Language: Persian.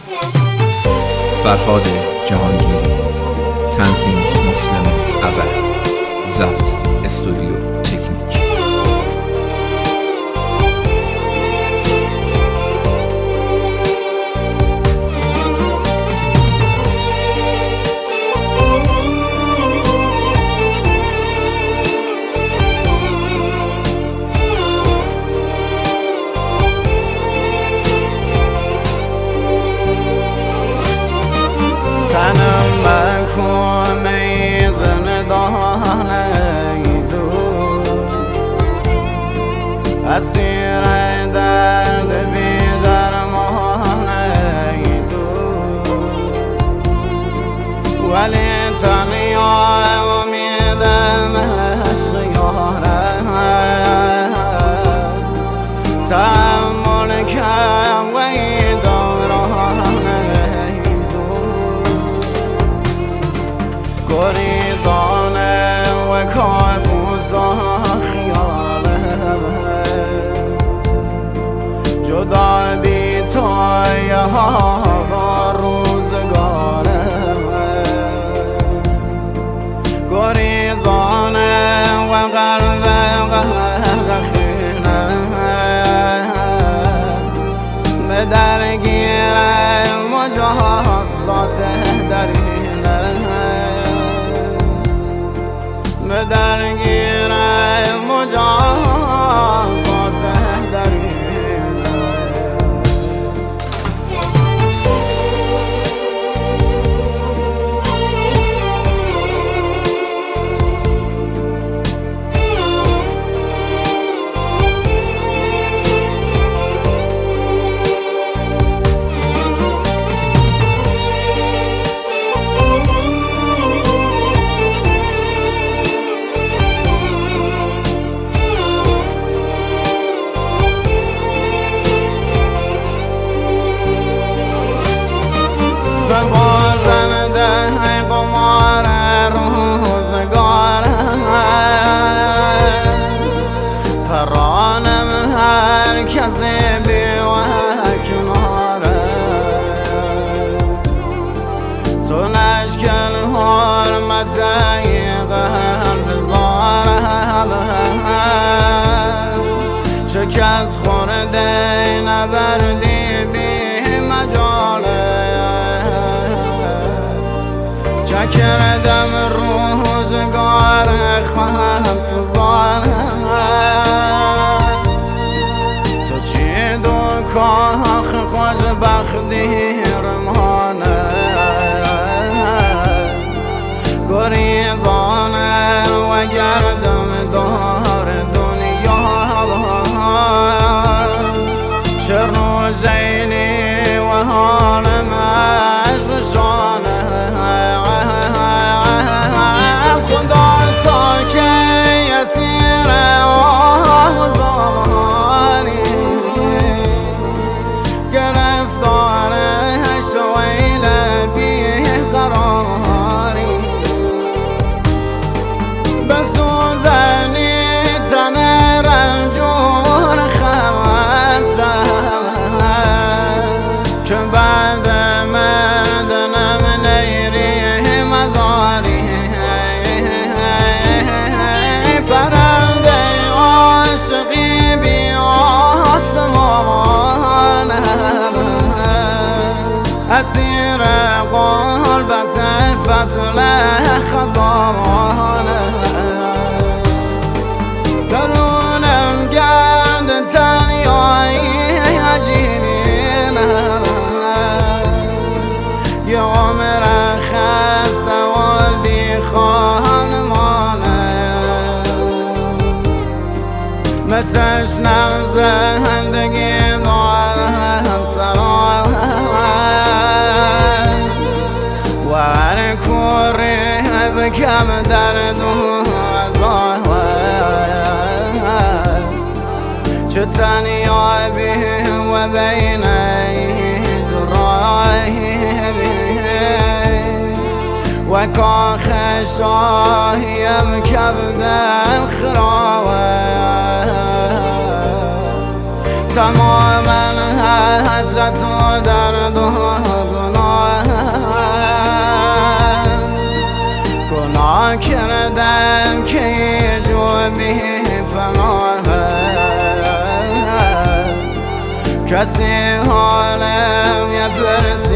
فرهاد جهانگیری، تنظیم مسلم ابر، ضبط استودیو تکنیک. تنم مکن ای زندان دور، اسیر درد بی درمان دور، ولی تنیا امیدم عشق یارم، تحمل کم وی دوران گریزانه و کابوس خیاله، جدا بی تویه ها روزگاره، گریزانه و قلب خیله، به درگیر مجازات درینه، به درگیر مجازات درینه. بازنده قمار روزگار، پرانم هر کسی بی و کناره، تو نشکل حرمت قلب زاره، شکست خورده نبردی بی مجاله، چکردم روزگار خواهم سوزانه، تو چی دو کاخ خوشبختی رمانه، گریزانه و گردم دار دنیا، چرنو زینی و حالم عشقشانه، خدا تا که اسیر آزاری، گرفتار شویل بی قراری، بسوزنی تن رنجور خسته، که بعد مردنم نیری مزاری، پرنده عاشقی بی آسمان، اسیر قلبت فصل خزان، درونم گرد تنیایی عجیبینه، یه عمر خسته و بی خانمانه، متشنم زندگی دارم سرای، و هر کوری بکم درد و عذاب، چه تنیا بی و بین درایی، و کاخ شاهیم کبدم خراوه، تماما از حسرت و درد و گناه کردم که یه جو بی پناه کسی حالم یه پرسی